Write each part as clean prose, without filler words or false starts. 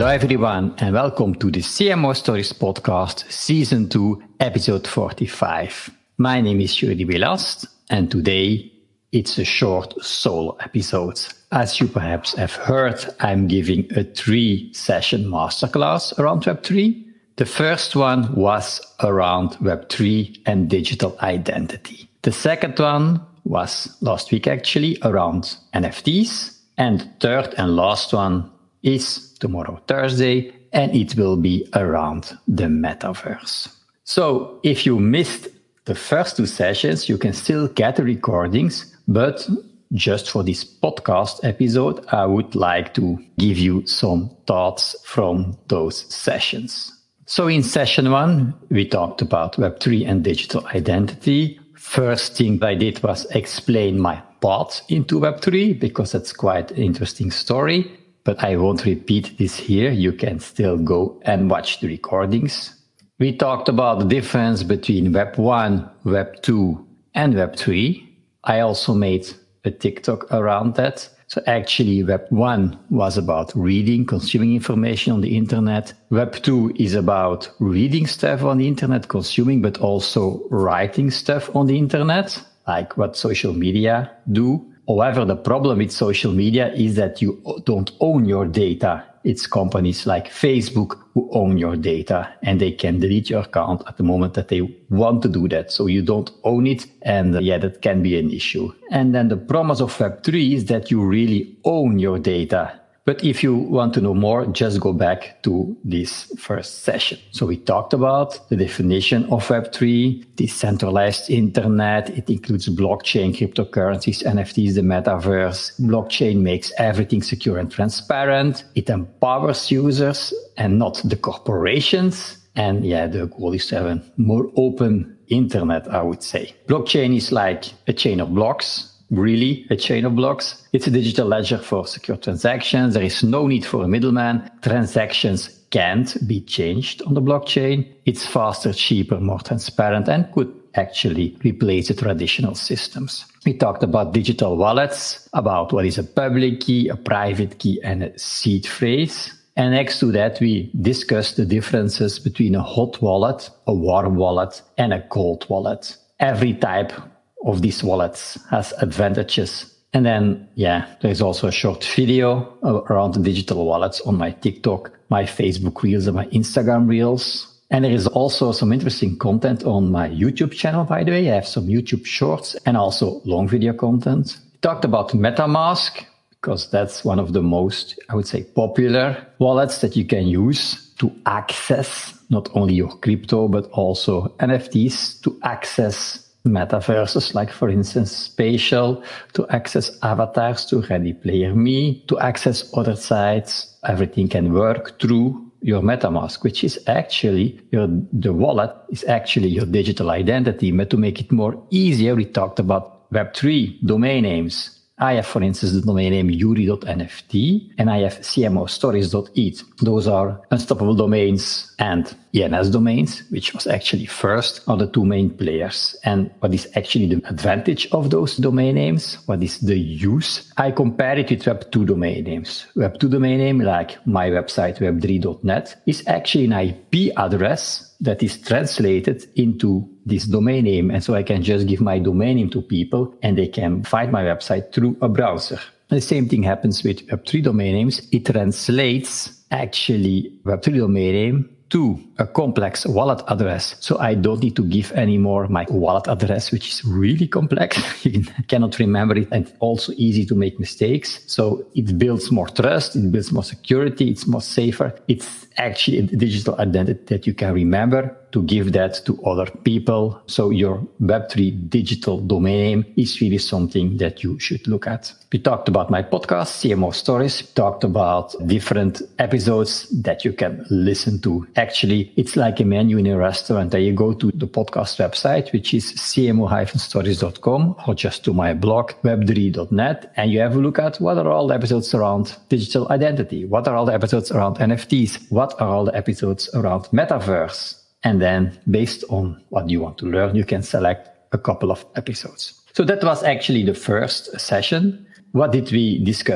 Hello everyone and welcome to the CMO Stories podcast, season 2, episode 45. My name is Juri Belast and today it's a short solo episode. As you perhaps have heard, I'm giving a 3-session masterclass around Web3. The first one was around Web3 and digital identity. The second one was last week actually around NFTs. And third and last one is tomorrow, Thursday, and it will be around the metaverse. So if you missed the first 2 sessions, you can still get the recordings, but just for this podcast episode, I would like to give you some thoughts from those sessions. So in session 1, we talked about Web3 and digital identity. First thing I did was explain my path into Web3 because that's quite an interesting story. But I won't repeat this here. You can still go and watch the recordings. We talked about the difference between Web 1, Web 2, and Web 3. I also made a TikTok around that. So actually, Web 1 was about reading, consuming information on the internet. Web 2 is about reading stuff on the internet, consuming, but also writing stuff on the internet, like what social media do. However, the problem with social media is that you don't own your data. It's companies like Facebook who own your data and they can delete your account at the moment that they want to do that. So you don't own it. And that can be an issue. And then the promise of Web3 is that you really own your data. But if you want to know more, just go back to this first session. So we talked about the definition of Web3, decentralized internet. It includes blockchain, cryptocurrencies, NFTs, the metaverse. Blockchain makes everything secure and transparent. It empowers users and not the corporations. And the goal is to have a more open internet, I would say. Blockchain is like a chain of blocks. Really a chain of blocks. It's a digital ledger for secure transactions. There is no need for a middleman. Transactions can't be changed on the blockchain. It's faster, cheaper, more transparent, and could actually replace the traditional systems. We talked about digital wallets, about what is a public key, a private key, and a seed phrase. And next to that, we discussed the differences between a hot wallet, a warm wallet, and a cold wallet. Every type of these wallets has advantages. And then, there's also a short video around the digital wallets on my TikTok, my Facebook Reels, and my Instagram Reels. And there is also some interesting content on my YouTube channel, by the way. I have some YouTube shorts and also long video content. We talked about MetaMask because that's one of the most, I would say, popular wallets that you can use to access not only your crypto, but also NFTs, to access metaverses, like for instance Spatial, to access avatars, to Ready Player Me, to access other sites. Everything can work through your MetaMask, which is actually the wallet is actually your digital identity. But to make it more easier, we talked about Web3 domain names. I have, for instance, the domain name yuri.nft and I have cmostories.it. Those are unstoppable domains and ENS domains, which was actually first, are the 2 main players. And what is actually the advantage of those domain names? What is the use? I compare it with Web2 domain names. Web2 domain name, like my website web3.net, is actually an IP address that is translated into this domain name. And so I can just give my domain name to people and they can find my website through a browser. The same thing happens with Web3 domain names. It translates actually Web3 domain name to a complex wallet address. So I don't need to give anymore my wallet address, which is really complex. You cannot remember it and also easy to make mistakes. So it builds more trust, it builds more security, it's more safer. It's actually a digital identity that you can remember to give that to other people. So your Web3 digital domain name is really something that you should look at. We talked about my podcast, CMO Stories. We talked about different episodes that you can listen to. Actually, it's like a menu in a restaurant. You go to the podcast website, which is cmo-stories.com, or just to my blog, web3.net, and you have a look at what are all the episodes around digital identity, what are all the episodes around NFTs, what are all the episodes around metaverse. And then based on what you want to learn, you can select a couple of episodes. So that was actually the first session. What did we discuss?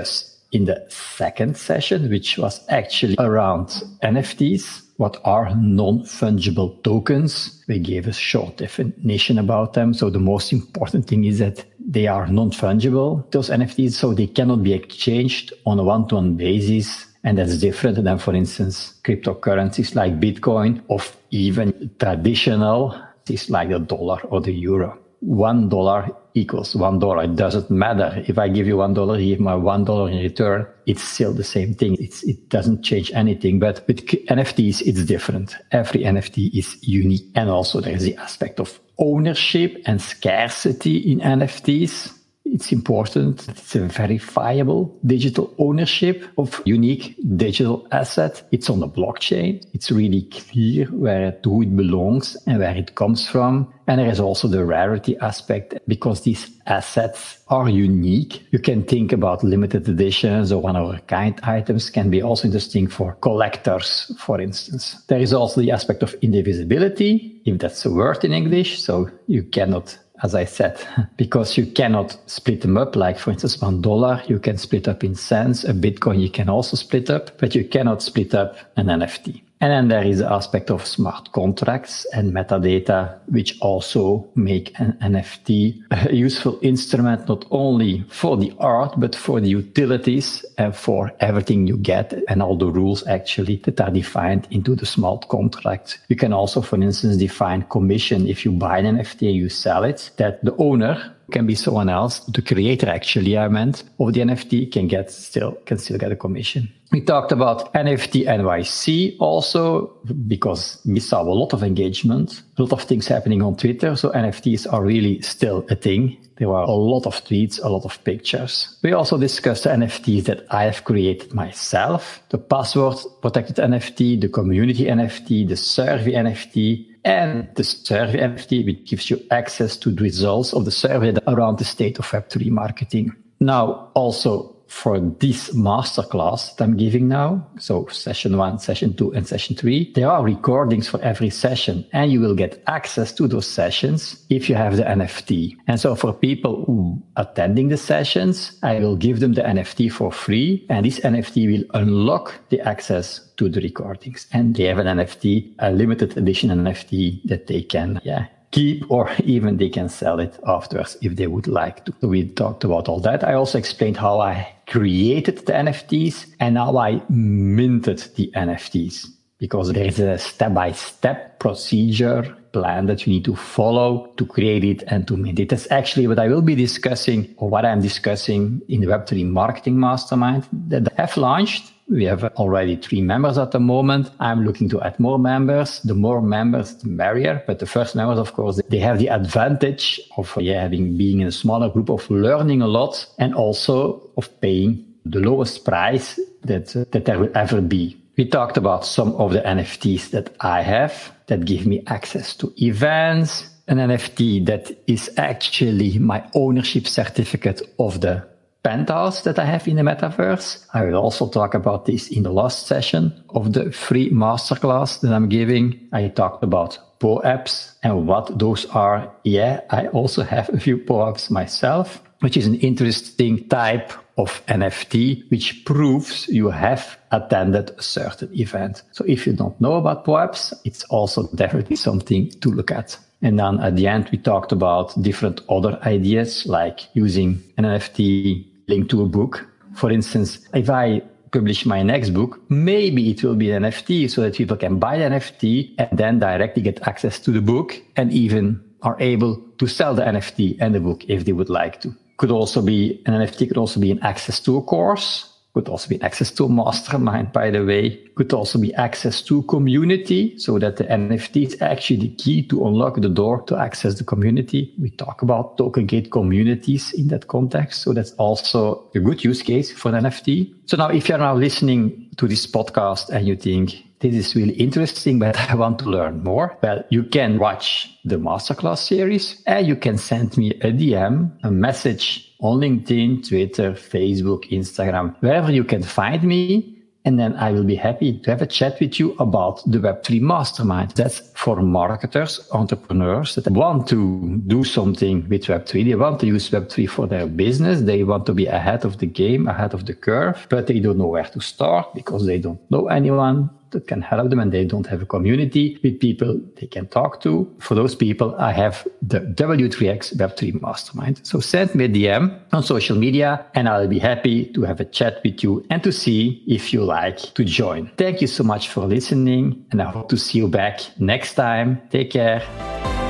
in the second session, which was actually around NFTs. What are non-fungible tokens? We gave a short definition about them. So the most important thing is that they are non-fungible, those NFTs, so they cannot be exchanged on a one-to-one basis. And that's different than, for instance, cryptocurrencies like Bitcoin or even traditional things like the dollar or the euro. $1 equals $1. It doesn't matter. If I give you $1, you give my $1 in return, it's still the same thing. It doesn't change anything. But with NFTs, it's different. Every NFT is unique. And also there's the aspect of ownership and scarcity in NFTs. It's important. It's a verifiable digital ownership of unique digital asset. It's on the blockchain. It's really clear who it belongs and where it comes from. And there is also the rarity aspect because these assets are unique. You can think about limited editions or one-of-a-kind items can be also interesting for collectors, for instance. There is also the aspect of indivisibility, if that's a word in English. So you cannot, as I said, because you cannot split them up. Like, for instance, $1, you can split up in cents. A Bitcoin, you can also split up, but you cannot split up an NFT. And then there is the aspect of smart contracts and metadata, which also make an NFT a useful instrument, not only for the art, but for the utilities and for everything you get and all the rules actually that are defined into the smart contract. You can also, for instance, define commission if you buy an NFT and you sell it, that the owner can be someone else, the creator actually, of the NFT can still get a commission. We talked about NFT NYC also because we saw a lot of engagement, a lot of things happening on Twitter. So NFTs are really still a thing. There were a lot of tweets, a lot of pictures. We also discussed the NFTs that I have created myself, the password protected NFT, the community NFT, the survey NFT, and the survey NFT, which gives you access to the results of the survey around the state of Web3 marketing. Now, also for this masterclass that I'm giving now, so session 1, session 2, and session 3, there are recordings for every session, and you will get access to those sessions if you have the NFT. And so for people who are attending the sessions, I will give them the NFT for free, and this NFT will unlock the access to the recordings. And they have an NFT, a limited edition NFT that they can keep, or even they can sell it afterwards if they would like to. So we talked about all that. I also explained how I created the NFTs and how I minted the NFTs, because there is a step-by-step procedure plan that you need to follow to create it and to mint it. That's actually what I will be discussing, or what I'm discussing in the Web3 Marketing Mastermind that I have launched. We have already 3 members at the moment. I'm looking to add more members. The more members, the merrier. But the first members, of course, they have the advantage of being in a smaller group, of learning a lot, and also of paying the lowest price that there will ever be. We talked about some of the NFTs that I have that give me access to events. An NFT that is actually my ownership certificate of the penthouse that I have in the metaverse. I will also talk about this in the last session of the free masterclass that I'm giving. I talked about POAPs and what those are. Yeah, I also have a few POAPs myself, which is an interesting type of NFT, which proves you have attended a certain event. So if you don't know about POAPs, it's also definitely something to look at. And then at the end, we talked about different other ideas, like using an NFT linked to a book. For instance, if I publish my next book, maybe it will be an NFT so that people can buy the NFT and then directly get access to the book and even are able to sell the NFT and the book if they would like to. Could also be an NFT, could also be an access to a course, could also be access to a mastermind, by the way, could also be access to community, so that the NFT is actually the key to unlock the door to access the community. We talk about token gate communities in that context, so that's also a good use case for an NFT. So now if you're now listening to this podcast and you think, this is really interesting, but I want to learn more, well, you can watch the masterclass series and you can send me a DM, a message on LinkedIn, Twitter, Facebook, Instagram, wherever you can find me. And then I will be happy to have a chat with you about the Web3 Mastermind. That's for marketers, entrepreneurs that want to do something with Web3. They want to use Web3 for their business. They want to be ahead of the game, ahead of the curve, but they don't know where to start because they don't know anyone that can help them and they don't have a community with people they can talk to. For those people, I have the W3X Web3 Mastermind. So send me a DM on social media and I'll be happy to have a chat with you and to see if you like to join. Thank you so much for listening and I hope to see you back next time. Take care.